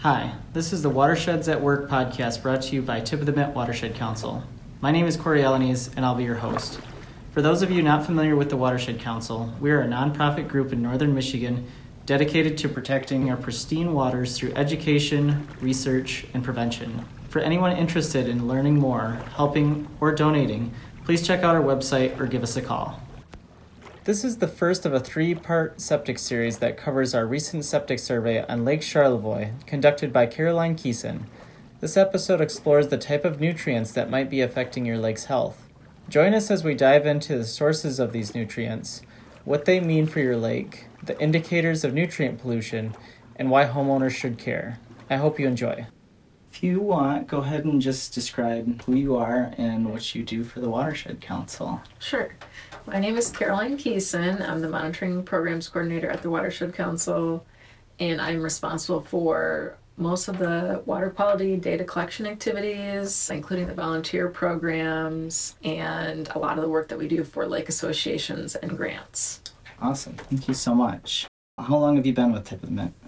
Hi, this is the Watersheds at Work podcast brought to you by Tip of the Mint Watershed Council. My name is Corey Alanis, and I'll be your host. For those of you not familiar with the Watershed Council, we are a nonprofit group in northern Michigan dedicated to protecting our pristine waters through education, research, and prevention. For anyone interested in learning more, helping, or donating, please check out our website or give us a call. This is the first of a 3-part septic series that covers our recent septic survey on Lake Charlevoix, conducted by Caroline Keeson. This episode explores the type of nutrients that might be affecting your lake's health. Join us as we dive into the sources of these nutrients, what they mean for your lake, the indicators of nutrient pollution, and why homeowners should care. I hope you enjoy. If you want, go ahead and just describe who you are and what you do for the Watershed Council. Sure. My name is Caroline Keeson. I'm the Monitoring Programs Coordinator at the Watershed Council, and I'm responsible for most of the water quality data collection activities, including the volunteer programs and a lot of the work that we do for lake associations and grants. Awesome. Thank you so much. How long have you been with Tip of the Mint?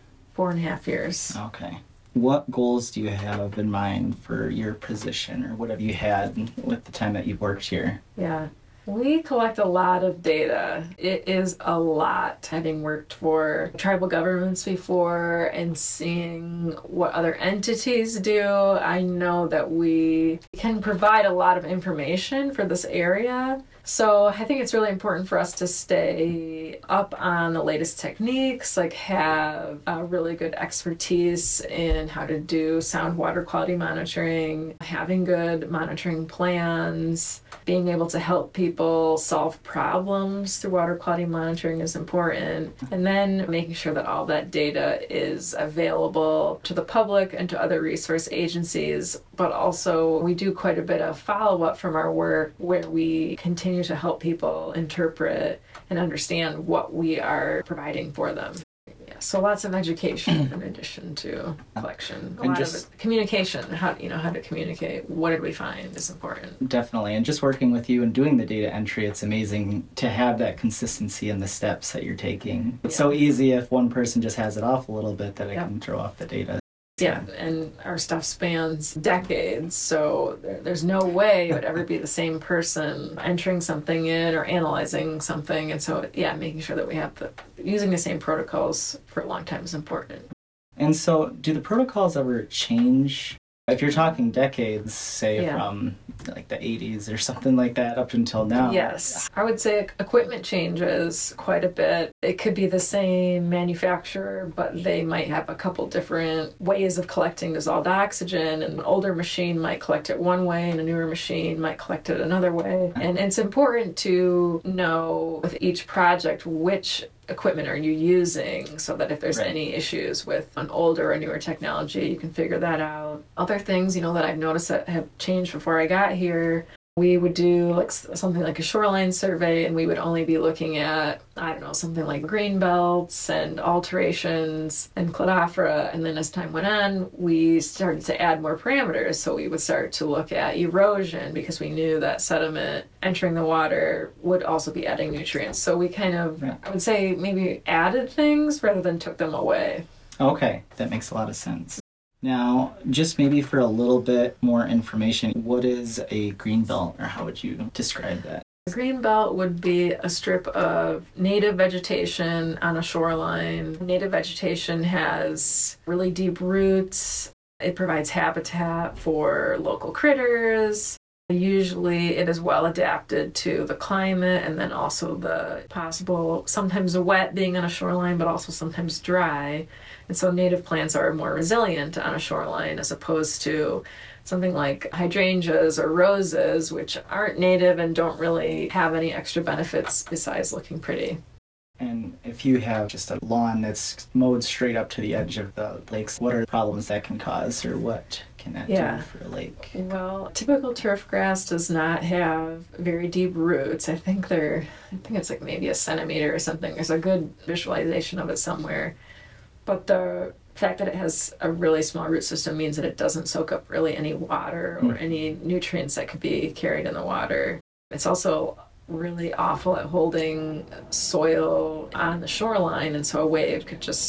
4.5 years. Okay. What goals do you have in mind for your position, or what have you had with the time that you've worked here? Yeah. We collect a lot of data. It is a lot, having worked for tribal governments before and seeing what other entities do. I know that we can provide a lot of information for this area. So I think it's really important for us to stay up on the latest techniques, like have a really good expertise in how to do sound water quality monitoring, having good monitoring plans, being able to help people solve problems through water quality monitoring is important. And then making sure that all that data is available to the public and to other resource agencies. But also we do quite a bit of follow-up from our work where we continue to help people interpret and understand what we are providing for them. Yeah, so lots of education in addition to collection. A lot of it, communication, how to communicate. What did we find is important. Definitely. And just working with you and doing the data entry, it's amazing to have that consistency in the steps that you're taking. It's so easy if one person just has it off a little bit that it can throw off the data. Yeah, and our stuff spans decades, so there's no way it would ever be the same person entering something in or analyzing something. And so, making sure that we have using the same protocols for a long time is important. And so, do the protocols ever change? If you're talking decades, say from like the 80s or something like that up until now. Yes. I would say equipment changes quite a bit. It could be the same manufacturer, but they might have a couple different ways of collecting dissolved oxygen. An older machine might collect it one way and a newer machine might collect it another way. And it's important to know with each project which equipment are you using so that if there's any issues with an older or newer technology, you can figure that out. Other things, that I've noticed that have changed before I got here, we would do something like a shoreline survey, and we would only be looking at, something like green belts and alterations and cladophora. And then as time went on, we started to add more parameters. So we would start to look at erosion because we knew that sediment entering the water would also be adding nutrients. So we kind of, I would say, maybe added things rather than took them away. Okay, that makes a lot of sense. Now, just maybe for a little bit more information, what is a green belt, or how would you describe that? A green belt would be a strip of native vegetation on a shoreline. Native vegetation has really deep roots. It provides habitat for local critters. Usually it is well adapted to the climate and then also the possible, sometimes wet being on a shoreline, but also sometimes dry. And so native plants are more resilient on a shoreline as opposed to something like hydrangeas or roses, which aren't native and don't really have any extra benefits besides looking pretty. And if you have just a lawn that's mowed straight up to the edge of the lakes, what are the problems that can cause, or what can that do for a lake? Well, typical turf grass does not have very deep roots. I think it's like maybe a centimeter or something. There's a good visualization of it somewhere. But the fact that it has a really small root system means that it doesn't soak up really any water or any nutrients that could be carried in the water. It's also really awful at holding soil on the shoreline, and so a wave could just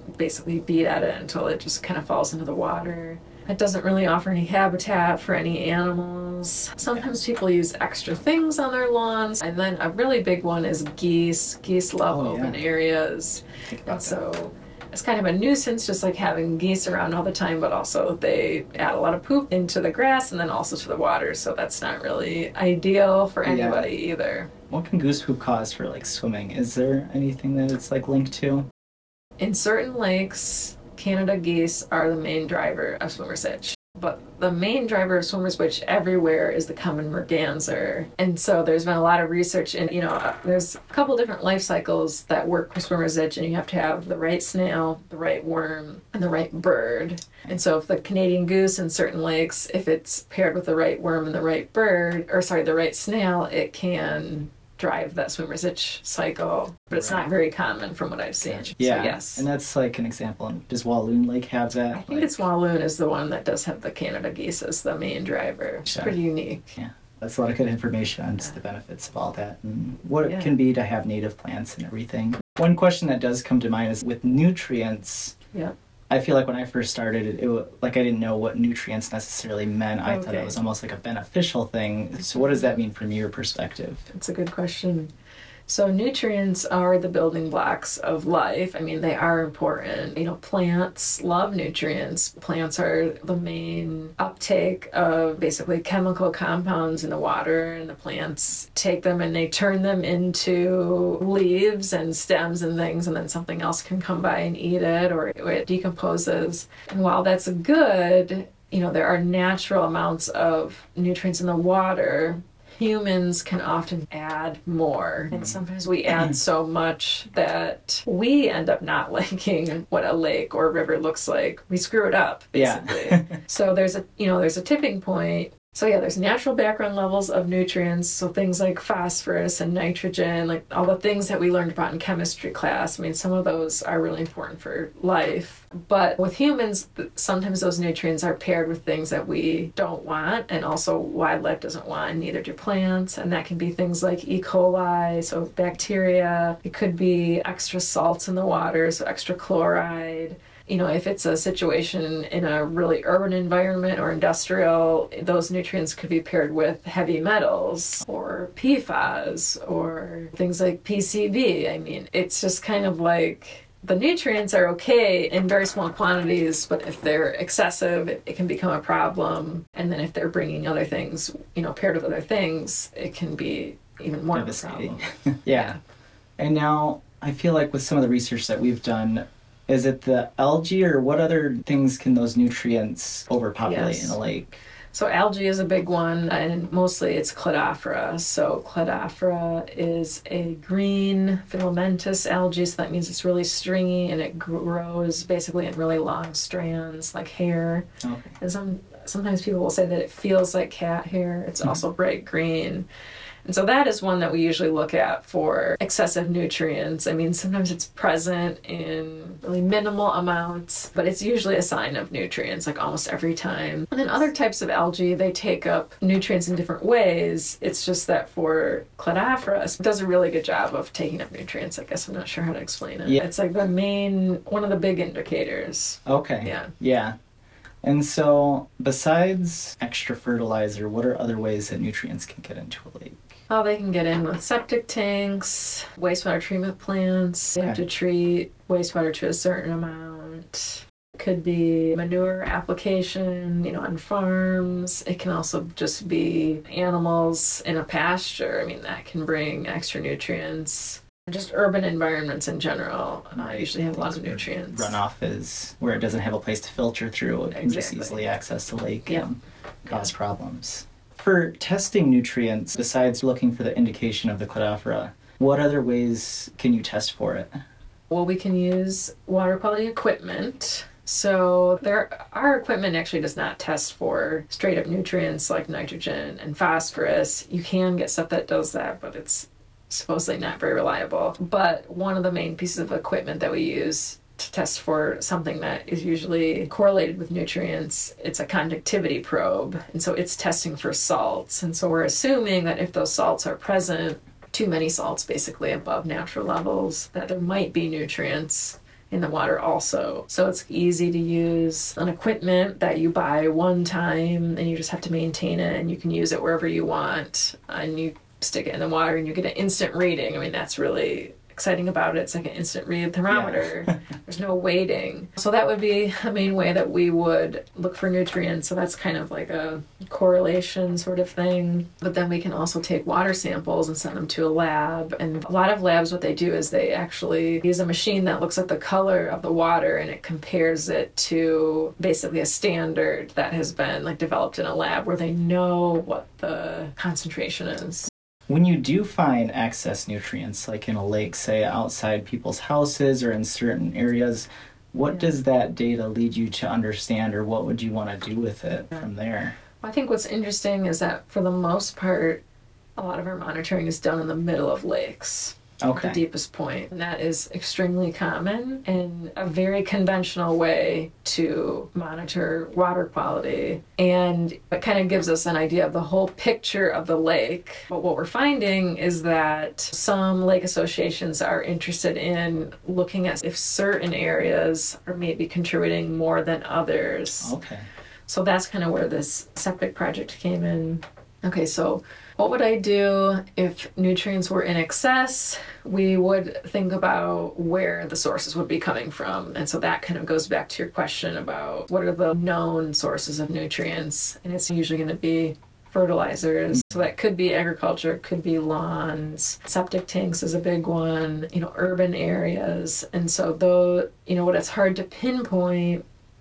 basically beat at it until it just kind of falls into the water. It doesn't really offer any habitat for any animals. Sometimes people use extra things on their lawns. And then a really big one is geese. Geese love open areas. And so it's kind of a nuisance just like having geese around all the time, but also they add a lot of poop into the grass and then also to the water. So that's not really ideal for anybody either. What can goose poop cause for like swimming? Is there anything that it's like linked to? In certain lakes, Canada geese are the main driver of swimmer's itch. But the main driver of swimmer's itch everywhere is the common merganser. And so there's been a lot of research and there's a couple different life cycles that work for swimmer's itch, and you have to have the right snail, the right worm, and the right bird. And so if the Canadian goose in certain lakes, if it's paired with the right worm and the right the right snail, it can drive that swimmer's itch cycle, but it's not very common from what I've seen. Yeah, so, yes. And that's like an example. Does Walloon Lake have that? I think it's Walloon is the one that does have the Canada geese as the main driver. It's pretty unique. Yeah, that's a lot of good information on just the benefits of all that and what it can be to have native plants and everything. One question that does come to mind is with nutrients. Yeah. I feel like when I first started, I didn't know what nutrients necessarily meant. I thought it was almost like a beneficial thing. So what does that mean from your perspective? That's a good question. So nutrients are the building blocks of life. I mean, they are important. Plants love nutrients. Plants are the main uptake of basically chemical compounds in the water, and the plants take them and they turn them into leaves and stems and things, and then something else can come by and eat it, or it decomposes. And while that's good, there are natural amounts of nutrients in the water. Humans can often add more, and sometimes we add so much that we end up not liking what a lake or a river looks like. We screw it up, basically. So there's a tipping point. So there's natural background levels of nutrients, so things like phosphorus and nitrogen, like all the things that we learned about in chemistry class. I mean, some of those are really important for life. But with humans, sometimes those nutrients are paired with things that we don't want, and also wildlife doesn't want, and neither do plants. And that can be things like E. coli, so bacteria. It could be extra salts in the water, so extra chloride. If it's a situation in a really urban environment or industrial, those nutrients could be paired with heavy metals or PFAS or things like PCB. I mean, it's just kind of like the nutrients are okay in very small quantities, but if they're excessive, it can become a problem. And then if they're bringing other things, paired with other things, it can be even more of a problem. Yeah. And now I feel like with some of the research that we've done, is it the algae or what other things can those nutrients overpopulate in a lake? So algae is a big one, and mostly it's Cladophora. So Cladophora is a green filamentous algae, so that means it's really stringy and it grows basically in really long strands like hair. Okay. And sometimes people will say that it feels like cat hair. It's also bright green. And so that is one that we usually look at for excessive nutrients. I mean, sometimes it's present in really minimal amounts, but it's usually a sign of nutrients, like almost every time. And then other types of algae, they take up nutrients in different ways. It's just that for Cladophora, it does a really good job of taking up nutrients. I guess I'm not sure how to explain it. Yeah. It's like one of the big indicators. Okay. Yeah. And so, besides extra fertilizer, what are other ways that nutrients can get into a lake? Oh, they can get in with septic tanks, wastewater treatment plants. They have to treat wastewater to a certain amount. It could be manure application, on farms. It can also just be animals in a pasture. I mean, that can bring extra nutrients. Just urban environments in general usually have a lot of nutrients. Runoff is where it doesn't have a place to filter through. It can just easily access the lake and cause problems. For testing nutrients, besides looking for the indication of the Cladophora, what other ways can you test for it? Well, we can use water quality equipment. So our equipment actually does not test for straight up nutrients like nitrogen and phosphorus. You can get stuff that does that, but it's supposedly not very reliable. But one of the main pieces of equipment that we use to test for something that is usually correlated with nutrients, it's a conductivity probe. And so it's testing for salts. And so we're assuming that if those salts are present, too many salts basically above natural levels, that there might be nutrients in the water also. So it's easy to use an equipment that you buy one time and you just have to maintain it, and you can use it wherever you want, and you stick it in the water and you get an instant reading. I mean, that's really exciting about it. It's like an instant read thermometer. Yeah. There's no waiting. So that would be a main way that we would look for nutrients. So that's kind of like a correlation sort of thing. But then we can also take water samples and send them to a lab. And a lot of labs, what they do is they actually use a machine that looks at the color of the water and it compares it to basically a standard that has been like developed in a lab where they know what the concentration is. When you do find excess nutrients, like in a lake, say outside people's houses or in certain areas, what does that data lead you to understand, or what would you want to do with it from there? I think what's interesting is that for the most part, a lot of our monitoring is done in the middle of lakes. Okay. The deepest point. And that is extremely common and a very conventional way to monitor water quality. And it kind of gives us an idea of the whole picture of the lake. But what we're finding is that some lake associations are interested in looking at if certain areas are maybe contributing more than others. Okay. So that's kind of where this septic project came in. Okay, so what would I do if nutrients were in excess? We would think about where the sources would be coming from. And so that kind of goes back to your question about what are the known sources of nutrients. And it's usually going to be fertilizers. So that could be agriculture, it could be lawns. Septic tanks is a big one, urban areas. And so though, what it's hard to pinpoint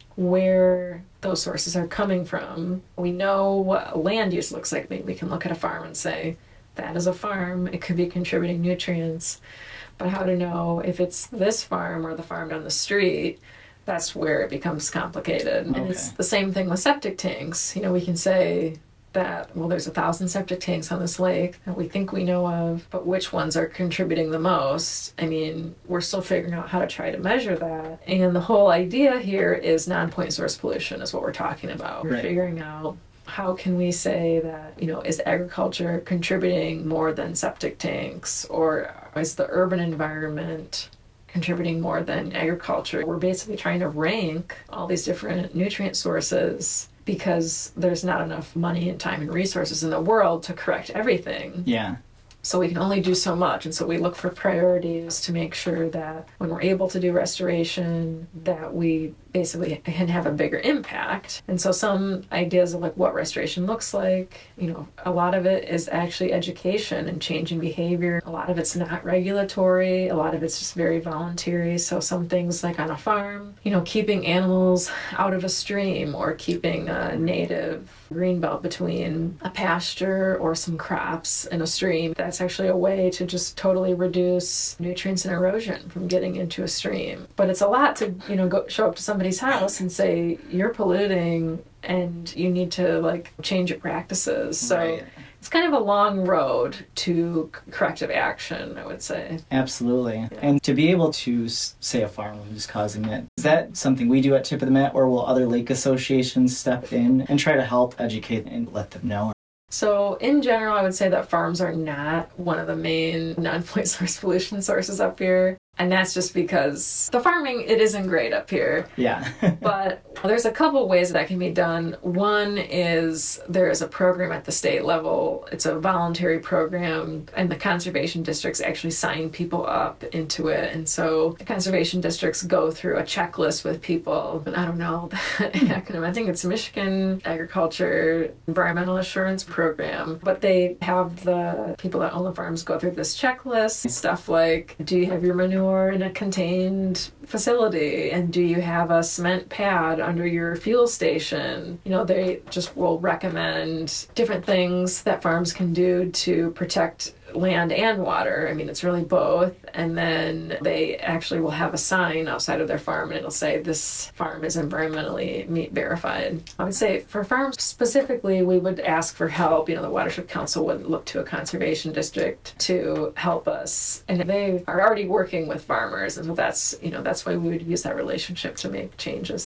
where those sources are coming from. We know what land use looks like. Maybe we can look at a farm and say, that is a farm. It could be contributing nutrients. But how to know if it's this farm or the farm down the street, that's where it becomes complicated. Okay. And it's the same thing with septic tanks. We can say that, there's 1,000 septic tanks on this lake that we think we know of, but which ones are contributing the most? I mean, we're still figuring out how to try to measure that. And the whole idea here is non-point source pollution is what we're talking about. Right. We're figuring out how can we say that, is agriculture contributing more than septic tanks, or is the urban environment contributing more than agriculture? We're basically trying to rank all these different nutrient sources because there's not enough money and time and resources in the world to correct everything. Yeah. So we can only do so much. And so we look for priorities to make sure that when we're able to do restoration, that we basically can have a bigger impact. And so some ideas of what restoration looks like, a lot of it is actually education and changing behavior. A lot of it's not regulatory. A lot of it's just very voluntary. So some things like on a farm, keeping animals out of a stream or keeping a native green belt between a pasture or some crops in a stream. That's actually a way to just totally reduce nutrients and erosion from getting into a stream. But it's a lot to, go show up to somebody's house and say, you're polluting and you need to change your practices. So right. It's kind of a long road to corrective action, I would say. Absolutely. Yeah. And to be able to say a farm was causing it, is that something we do at Tip of the Met, or will other lake associations step in and try to help educate and let them know? So in general, I would say that farms are not one of the main non-point source pollution sources up here. And that's just because the farming, it isn't great up here. Yeah. But there's a couple ways that can be done. One is there is a program at the state level. It's a voluntary program, and the conservation districts actually sign people up into it. And so the conservation districts go through a checklist with people. And I don't know the acronym. I think it's Michigan Agriculture Environmental Assurance Program. But they have the people that own the farms go through this checklist. Stuff like, do you have your manure in a contained facility, and do you have a cement pad under your fuel station? They just will recommend different things that farms can do to protect land and water. I mean, it's really both. And then they actually will have a sign outside of their farm, and it'll say this farm is environmentally meet verified. I would say for farms specifically, we would ask for help. The Watershed Council would look to a conservation district to help us, and they are already working with farmers, and so that's why we would use that relationship to make changes.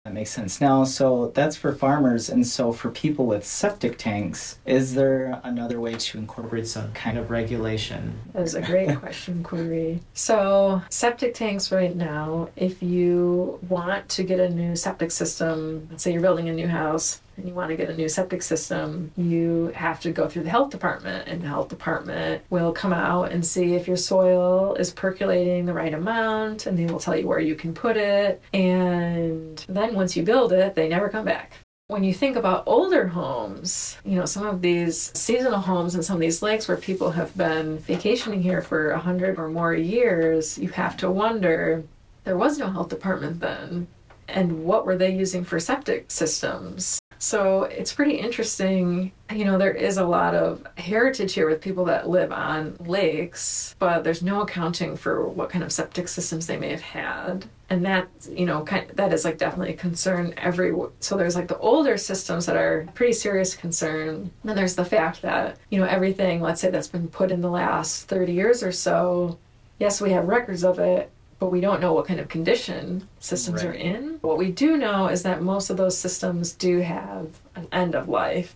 That makes sense. Now, so that's for farmers, and so for people with septic tanks, is there another way to incorporate some kind of regulation? That is a great question, Corey. So, septic tanks right now, if you want to get a new septic system, let's say you're building a new house and you want to get a new septic system, you have to go through the health department, and the health department will come out and see if your soil is percolating the right amount, and they will tell you where you can put it. And then once you build it, they never come back. When you think about older homes, some of these seasonal homes and some of these lakes where people have been vacationing here for 100 or more years, you have to wonder, there was no health department then, and what were they using for septic systems? So it's pretty interesting. There is a lot of heritage here with people that live on lakes, but there's no accounting for what kind of septic systems they may have had. And that, that is definitely a concern so there's the older systems that are pretty serious concern. Then there's the fact that, everything, let's say, that's been put in the last 30 years or so, yes, we have records of it, but we don't know what kind of condition systems are in. What we do know is that most of those systems do have an end of life.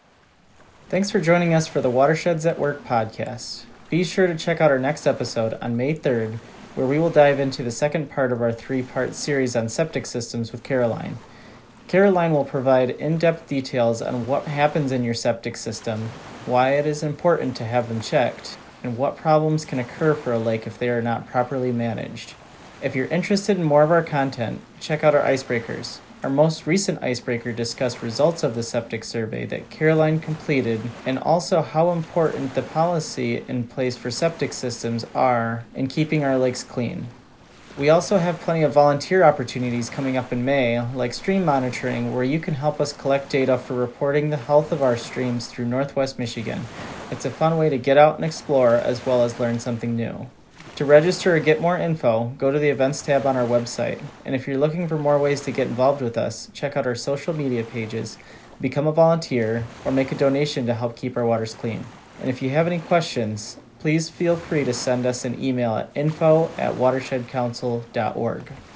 Thanks for joining us for the Watersheds at Work podcast. Be sure to check out our next episode on May 3rd, where we will dive into the second part of our 3-part series on septic systems with Caroline. Caroline will provide in-depth details on what happens in your septic system, why it is important to have them checked, and what problems can occur for a lake if they are not properly managed. If you're interested in more of our content, check out our icebreakers. Our most recent icebreaker discussed results of the septic survey that Caroline completed, and also how important the policy in place for septic systems are in keeping our lakes clean. We also have plenty of volunteer opportunities coming up in May, like stream monitoring, where you can help us collect data for reporting the health of our streams through Northwest Michigan. It's a fun way to get out and explore, as well as learn something new. To register or get more info, go to the events tab on our website. And if you're looking for more ways to get involved with us, check out our social media pages, become a volunteer, or make a donation to help keep our waters clean. And if you have any questions, please feel free to send us an email at info@watershedcouncil.org.